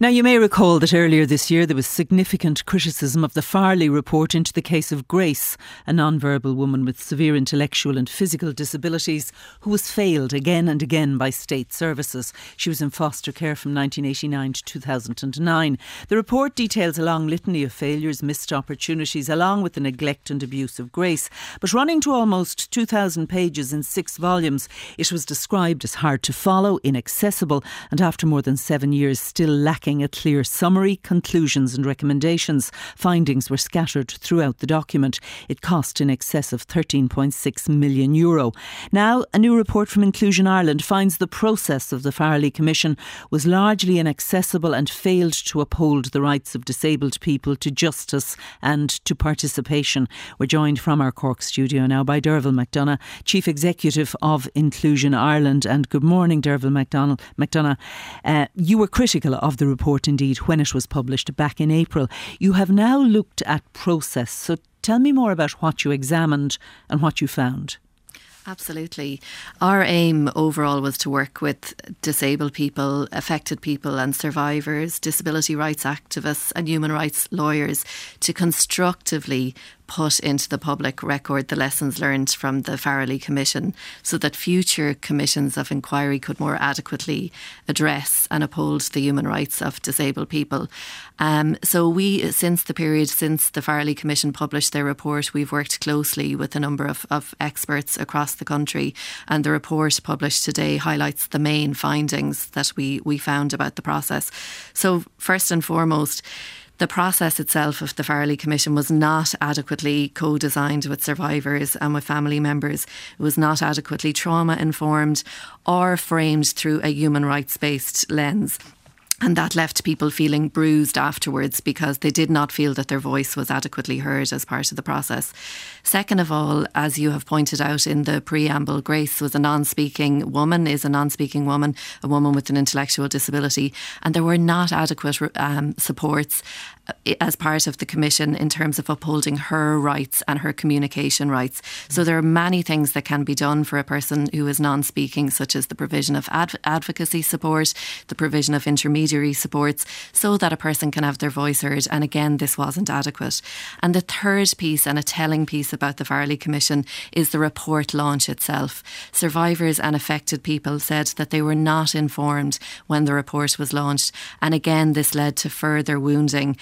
Now, you may recall that earlier this year there was significant criticism of the Farley report into the case of Grace, a non-verbal woman with severe intellectual and physical disabilities who was failed again and again by state services. She was in foster care from 1989 to 2009. The report details a long litany of failures, missed opportunities, along with the neglect and abuse of Grace. But running to almost 2,000 pages in 6 volumes, it was described as hard to follow, inaccessible, and after more than 7 years still lacking a clear summary, conclusions and recommendations. Findings were scattered throughout the document. It cost in excess of €13.6 million. Now, a new report from Inclusion Ireland finds the process of the Farley Commission was largely inaccessible and failed to uphold the rights of disabled people to justice and to participation. We're joined from our Cork studio now by Derval McDonagh, Chief Executive of Inclusion Ireland. And good morning, Derval McDonagh. You were critical of the report indeed when it was published back in April. You have now looked at process, so tell me more about what you examined and what you found. Absolutely. Our aim overall was to work with disabled people, affected people and survivors, disability rights activists and human rights lawyers to constructively put into the public record the lessons learned from the Farrelly Commission so that future commissions of inquiry could more adequately address and uphold the human rights of disabled people. So we, since the Farrelly Commission published their report, we've worked closely with a number of experts across the country, and the report published today highlights the main findings that we found about the process. So first and foremost, the process itself of the Farrelly Commission was not adequately co-designed with survivors and with family members. It was not adequately trauma-informed or framed through a human rights-based lens. And that left people feeling bruised afterwards because they did not feel that their voice was adequately heard as part of the process. Second of all, as you have pointed out in the preamble, Grace was a non-speaking woman, a woman with an intellectual disability, and there were not adequate supports as part of the Commission in terms of upholding her rights and her communication rights. So there are many things that can be done for a person who is non-speaking, such as the provision of advocacy support, the provision of intermediary supports, so that a person can have their voice heard. And again, this wasn't adequate. And the third piece, and a telling piece about the Farrelly Commission, is the report launch itself. Survivors and affected people said that they were not informed when the report was launched. And again, this led to further wounding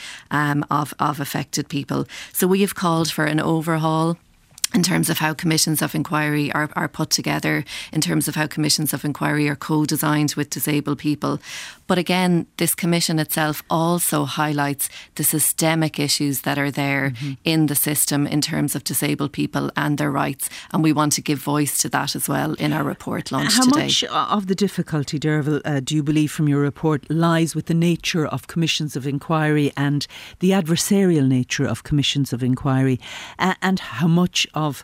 of affected people. So we have called for an overhaul in terms of how commissions of inquiry are put together, in terms of how commissions of inquiry are co-designed with disabled people. But again, this commission itself also highlights the systemic issues that are there in the system in terms of disabled people and their rights. And we want to give voice to that as well in our report launched today. How much of the difficulty, Derval, do you believe from your report lies with the nature of commissions of inquiry and the adversarial nature of commissions of inquiry? And how much of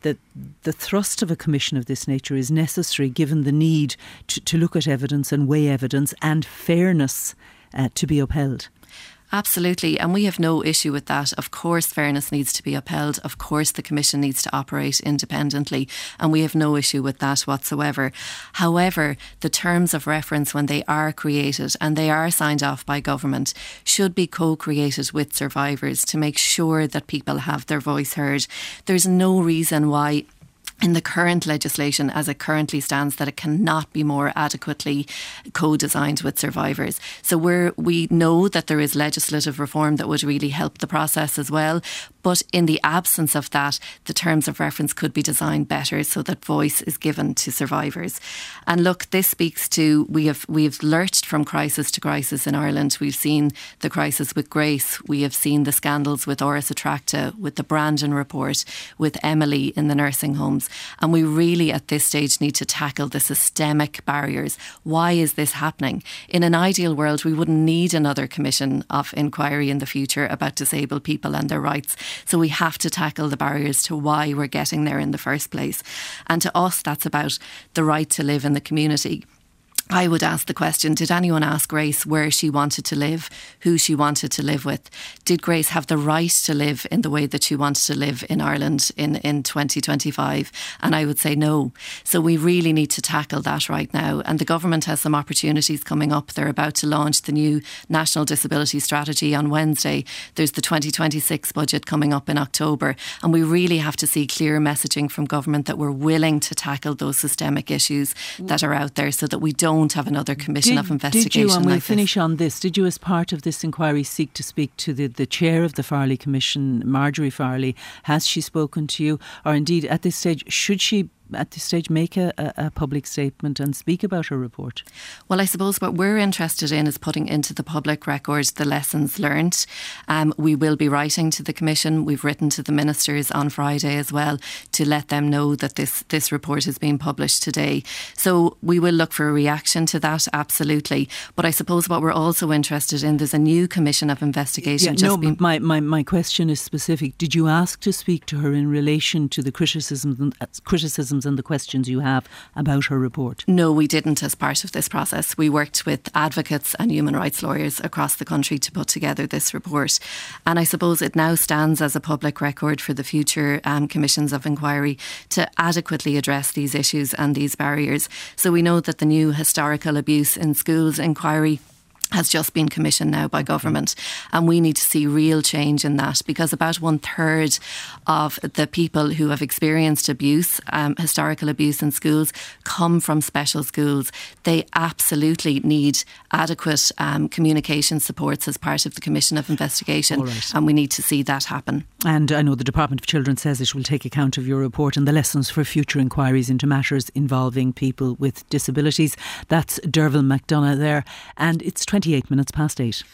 the thrust of a commission of this nature is necessary given the need to look at evidence and weigh evidence and fairness to be upheld? Absolutely, and we have no issue with that. Of course, fairness needs to be upheld. Of course, the Commission needs to operate independently, and we have no issue with that whatsoever. However, the terms of reference, when they are created and they are signed off by government, should be co-created with survivors to make sure that people have their voice heard. There's no reason why in the current legislation as it currently stands that it cannot be more adequately co-designed with survivors. So we know that there is legislative reform that would really help the process as well. But in the absence of that, the terms of reference could be designed better so that voice is given to survivors. And look, this speaks to, we've lurched from crisis to crisis in Ireland. We've seen the crisis with Grace. We have seen the scandals with Áras Attracta, with the Brandon report, with Emily in the nursing homes. And we really at this stage need to tackle the systemic barriers. Why is this happening? In an ideal world, we wouldn't need another commission of inquiry in the future about disabled people and their rights. So we have to tackle the barriers to why we're getting there in the first place. And to us, that's about the right to live in the community. I would ask the question, did anyone ask Grace where she wanted to live, who she wanted to live with? Did Grace have the right to live in the way that she wanted to live in Ireland in 2025? And I would say no. So we really need to tackle that right now. And the government has some opportunities coming up. They're about to launch the new National Disability Strategy on Wednesday. There's the 2026 budget coming up in October. And we really have to see clear messaging from government that we're willing to tackle those systemic issues that are out there, so that we don't have another commission of investigation. Did you, and we'll like finish on this, did you as part of this inquiry seek to speak to the chair of the Farley Commission, Marjorie Farley? Has she spoken to you? Or indeed at this stage, should she at this stage make a public statement and speak about her report? Well, I suppose what we're interested in is putting into the public record the lessons learned. We will be writing to the Commission. We've written to the ministers on Friday as well to let them know that this report is being published today. So we will look for a reaction to that, absolutely. But I suppose what we're also interested in, there's a new Commission of Investigation. My question is specific. Did you ask to speak to her in relation to the criticisms and the questions you have about her report? No, we didn't as part of this process. We worked with advocates and human rights lawyers across the country to put together this report. And I suppose it now stands as a public record for the future commissions of inquiry to adequately address these issues and these barriers. So we know that the new historical abuse in schools inquiry has just been commissioned now by government, and we need to see real change in that, because about 1/3 of the people who have experienced abuse, historical abuse in schools, come from special schools. They absolutely need adequate communication supports as part of the Commission of Investigation, and we need to see that happen. And I know the Department of Children says it will take account of your report and the lessons for future inquiries into matters involving people with disabilities. That's Derval McDonagh there, and it's 28 minutes past 8.